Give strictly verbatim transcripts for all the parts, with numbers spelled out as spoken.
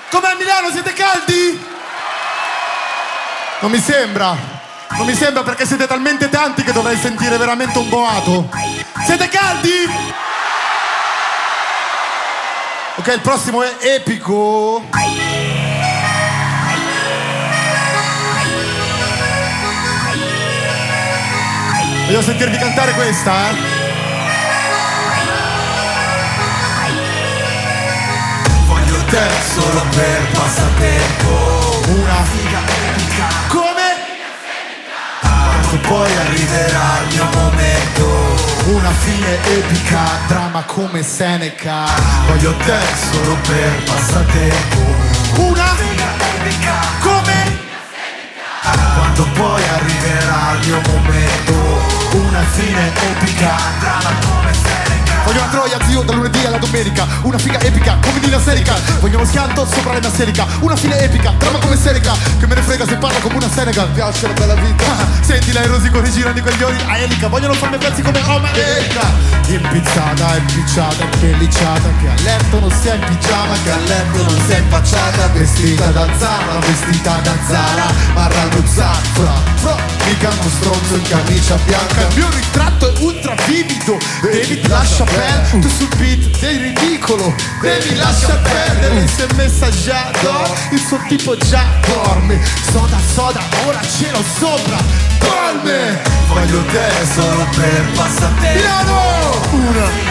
Com'è Milano, siete caldi? Non mi sembra. Non mi sembra perché siete talmente tanti che dovrei sentire veramente un boato. Siete caldi? Ok, il prossimo è epico. Voglio sentirvi cantare questa, eh? Voglio te solo per passatempo. Una figa epica. Come? Quando poi arriverà il mio momento. Una fine epica, dramma come Seneca. Voglio te solo per passatempo. Una figa epica. Come? Quando poi arriverà il mio momento. Una fine epica, dramma come Seneca. Voglio una troia, zio, dal lunedì alla domenica. Una figa epica, come Nina Seneca. Voglio uno schianto sopra la mia Seneca. Una fine epica, dramma come Seneca. Che me ne frega se parla come una Seneca. Piace la bella vita. Senti la rosico rigirano i coglioni a elica. Vogliono farmi pezzi come Oma Erica. Impizzata, impicciata, impellicciata. Che a letto non sia in pigiama. Che a letto non sia impacciata. Vestita da Zara, vestita da Zara. Marrano Zafra. Mica uno stronzo in camicia bianca. Il mio ritratto è ultra vivido. David lascia perdere. Tu sul beat sei ridicolo. Devi lasciar perdere. Si è messa già d'oro. Il suo tipo già dorme. Soda soda, ora ce l'ho sopra. Palme. Voglio te solo per passatempo. Milano. Una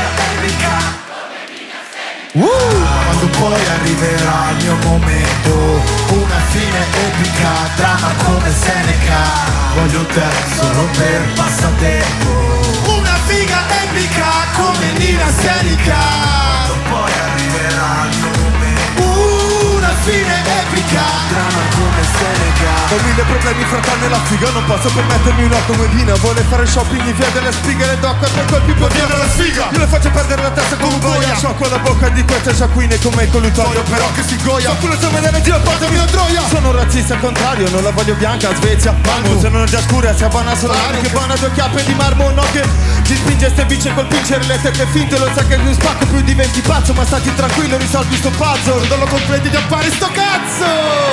Uh. Quando poi arriverà il mio momento. Una fine epica, dramma come Seneca. Voglio te solo per passatempo. Una figa epica come Nina Seneca. Quando poi arriverà il mio momento. Una fine epica, dramma come Seneca. Ho mille problemi fra tanne la figa. Non posso permettermi una comedina. Vuole fare shopping in via delle spighe. Le docche per colpi per via della sfiga. Io le faccio perdere la testa come un boia. Sciocco la bocca di queste sciacquine come con l'utorio. Però che si goia. Fa culo se me ne dio, portami la troia. Sono un razzista contrario, non la voglio bianca, Svezia. Malmo, se non è già scura, si abbana solare. Che buona due chiappe di marmo, no che ti spinge ste bici col pincere le tette finte. Lo sai che non spacco più diventi pazzo. Ma stati tranquillo, risolvi sto puzzle. Non lo completi di appare sto cazzo.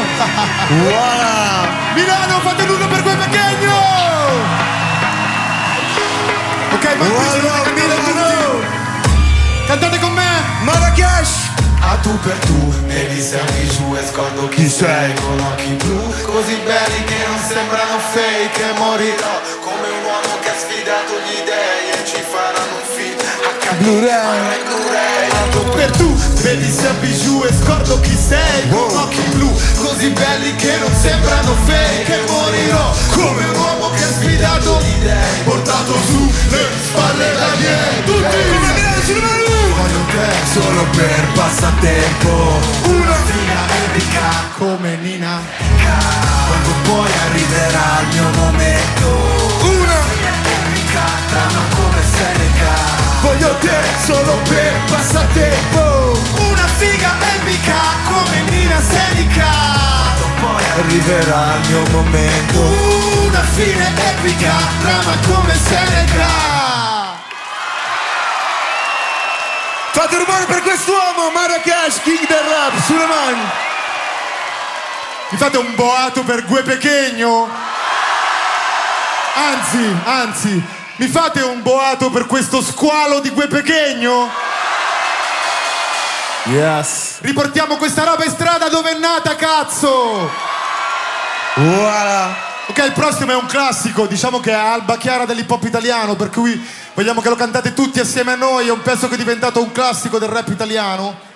Wow. Milano, fate l'uno per quel pechegno. Ok, ma Wow, Milano. cantate con me. Marrakesh. A tu per tu, vedi sempre giù e scordo chi sei. Con occhi blu, così belli che non sembrano fake. E morirò come un uomo che ha sfidato gli dei. E ci faranno un film Blu-ray. Blu-ray. A tu per tu, vedi sempre giù e scordo chi sei. Con occhi blu, così belli che non sembrano fake. E morirò come un uomo che ha sfidato gli dei. Portato su le spalle da miei. Tutti Voglio te solo per passatempo. una figa epica come Nina. Quando poi arriverà il mio momento. Una Epica, dramma come Seneca. Voglio te solo per passatempo. Una figa epica come Nina Seneca. Poi arriverà il mio momento. Una fine epica, dramma come Seneca. Fate rumore per quest'uomo, Marrakesh, King del Rap, sulle mani. Mi fate un boato per Gue Pechegno? Anzi, anzi, mi fate un boato per questo squalo di Gue Pechegno? Yes. Riportiamo questa roba in strada dove è nata, cazzo! Voilà. Ok, il prossimo è un classico, diciamo che è Alba Chiara dell'hip hop italiano, per cui vogliamo che lo cantate tutti assieme a noi, è un pezzo che è diventato un classico del rap italiano.